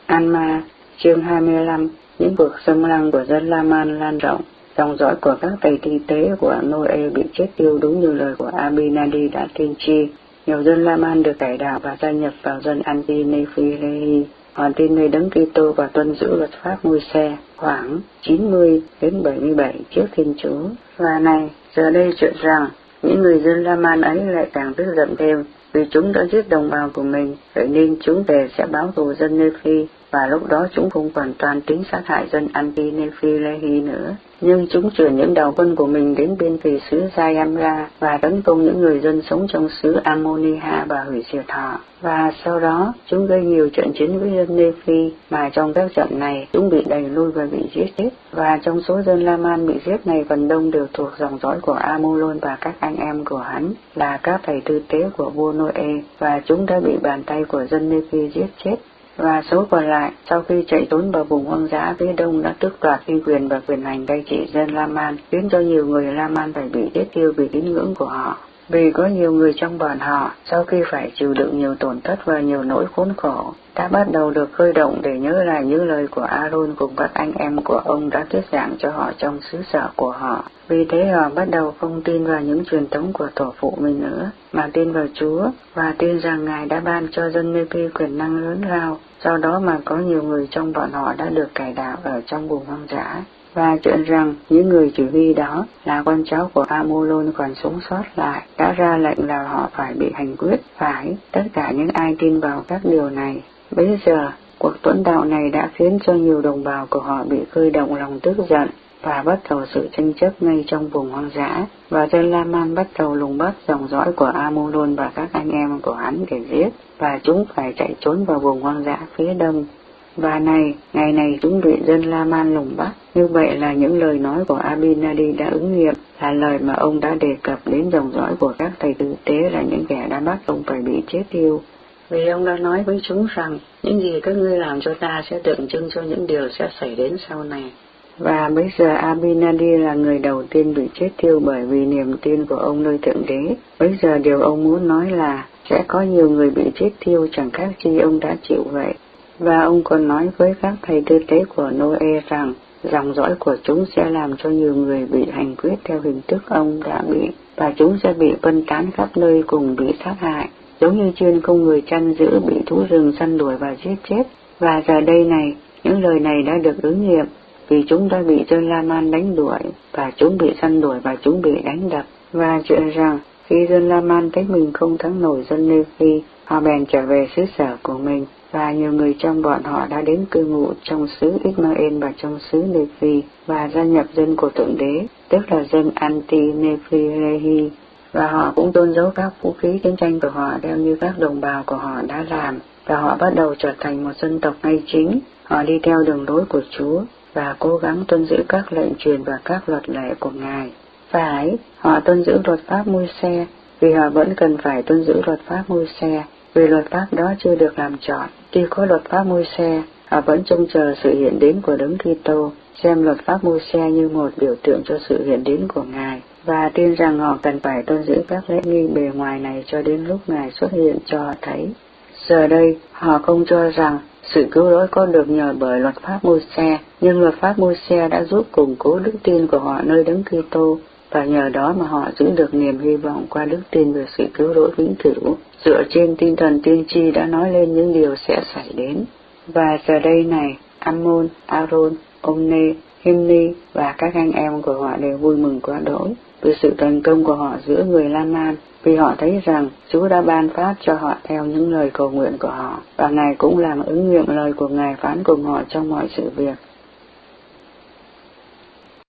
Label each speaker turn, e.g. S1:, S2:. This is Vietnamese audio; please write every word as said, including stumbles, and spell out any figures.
S1: Alma, chương hai mươi lăm, những cuộc xâm lăng của dân La Man lan rộng. Dòng dõi của các thầy thi tế của Noe bị chết tiêu đúng như lời của Abinadi đã tiên tri. Nhiều dân La Man được cải đạo và gia nhập vào dân Anti-Nephi-Lehi. Họ tin nơi Đấng Kitô và tuân giữ luật pháp Môi-se khoảng chín mươi đến bảy mươi bảy trước Thiên Chúa. Và này, giờ đây chuyện rằng những người dân La Man ấy lại càng tức giận thêm, vì chúng đã giết đồng bào của mình, vậy nên chúng về sẽ báo thù dân Nephi, và lúc đó chúng không hoàn toàn tính sát hại dân Anti-Nephi-Lehi nữa. Nhưng chúng chuyển những đạo quân của mình đến bên phía xứ Giayamra và tấn công những người dân sống trong xứ Ammoniha và hủy diệt họ. Và sau đó, chúng gây nhiều trận chiến với dân Nephi, mà trong các trận này, chúng bị đẩy lui và bị giết chết. Và trong số dân La Man bị giết này, phần đông đều thuộc dòng dõi của Amulon và các anh em của hắn, là các thầy tư tế của vua Noe, và chúng đã bị bàn tay của dân Nephi giết chết. Và số còn lại, sau khi chạy trốn vào vùng hoang dã phía đông đã tước đoạt uy quyền và quyền hành cai trị dân La Man, khiến cho nhiều người La Man phải bị chết tiêu vì tín ngưỡng của họ. Vì có nhiều người trong bọn họ, sau khi phải chịu đựng nhiều tổn thất và nhiều nỗi khốn khổ, đã bắt đầu được khơi động để nhớ lại những lời của Aaron cùng các anh em của ông đã thuyết giảng cho họ trong xứ sở của họ. Vì thế họ bắt đầu không tin vào những truyền thống của tổ phụ mình nữa, mà tin vào Chúa, và tin rằng Ngài đã ban cho dân Nephi quyền năng lớn lao. Do đó mà có nhiều người trong bọn họ đã được cải đạo ở trong vùng hoang dã. Và chuyện rằng những người chỉ huy đó là con cháu của Amulon còn sống sót lại đã ra lệnh là họ phải bị hành quyết. Phải, tất cả những ai tin vào các điều này. Bây giờ, cuộc tuẫn đạo này đã khiến cho nhiều đồng bào của họ bị khơi động lòng tức giận và bắt đầu sự tranh chấp ngay trong vùng hoang dã. Và dân La Man bắt đầu lùng bắt dòng dõi của Amulon và các anh em của hắn để giết, và chúng phải chạy trốn vào vùng hoang dã phía đông. Và này, ngày này chúng bị dân La Man lùng bắt. Như vậy là những lời nói của Abinadi đã ứng nghiệm, là lời mà ông đã đề cập đến dòng dõi của các thầy tư tế là những kẻ đã bắt ông phải bị chết tiêu. Vì ông đã nói với chúng rằng, những gì các ngươi làm cho ta sẽ tượng trưng cho những điều sẽ xảy đến sau này. Và bây giờ Abinadi là người đầu tiên bị chết tiêu bởi vì niềm tin của ông nơi Thượng Đế. Bây giờ điều ông muốn nói là, sẽ có nhiều người bị chết tiêu chẳng khác chi ông đã chịu vậy. Và ông còn nói với các thầy tư tế của Noe rằng, dòng dõi của chúng sẽ làm cho nhiều người bị hành quyết theo hình thức ông đã bị, và chúng sẽ bị phân tán khắp nơi cùng bị sát hại, giống như chuyên không người chăn giữ bị thú rừng săn đuổi và giết chết. Và giờ đây này, những lời này đã được ứng nghiệm, vì chúng đã bị dân La Man đánh đuổi, và chúng bị săn đuổi và chúng bị đánh đập. Và chuyện rằng, khi dân La Man thấy mình không thắng nổi dân Nephi, họ bèn trở về xứ sở của mình, và nhiều người trong bọn họ đã đến cư ngụ trong xứ Ismael và trong xứ Nephi, và gia nhập dân của Thượng Đế, tức là dân Anti-Nephi-Lehi. Và họ cũng tôn giấu các vũ khí chiến tranh của họ theo như các đồng bào của họ đã làm, và họ bắt đầu trở thành một dân tộc ngay chính. Họ đi theo đường lối của Chúa, và cố gắng tuân giữ các lệnh truyền và các luật lệ của Ngài. Phải, họ tuân giữ luật pháp Môi-se, vì họ vẫn cần phải tuân giữ luật pháp Môi-se, vì luật pháp đó chưa được làm trọn. Khi có luật pháp Môi-se, họ vẫn trông chờ sự hiện đến của Đấng Kitô, xem luật pháp Môi-se như một biểu tượng cho sự hiện đến của Ngài, và tin rằng họ cần phải tuân giữ các lễ nghi bề ngoài này cho đến lúc Ngài xuất hiện cho họ thấy. Giờ đây, họ không cho rằng sự cứu rỗi có được nhờ bởi luật pháp Môi-se, nhưng luật pháp Môi-se đã giúp củng cố đức tin của họ nơi Đấng Kitô, và nhờ đó mà họ giữ được niềm hy vọng qua đức tin về sự cứu rỗi vĩnh cửu, dựa trên tinh thần tiên tri đã nói lên những điều sẽ xảy đến. Và giờ đây này, Ammon, Aaron, Omne, Himni và các anh em của họ đều vui mừng quá đỗi vì sự thành công của họ giữa người La Man, vì họ thấy rằng Chúa đã ban phát cho họ theo những lời cầu nguyện của họ, và Ngài cũng làm ứng nghiệm lời của Ngài phán cùng họ trong mọi sự việc.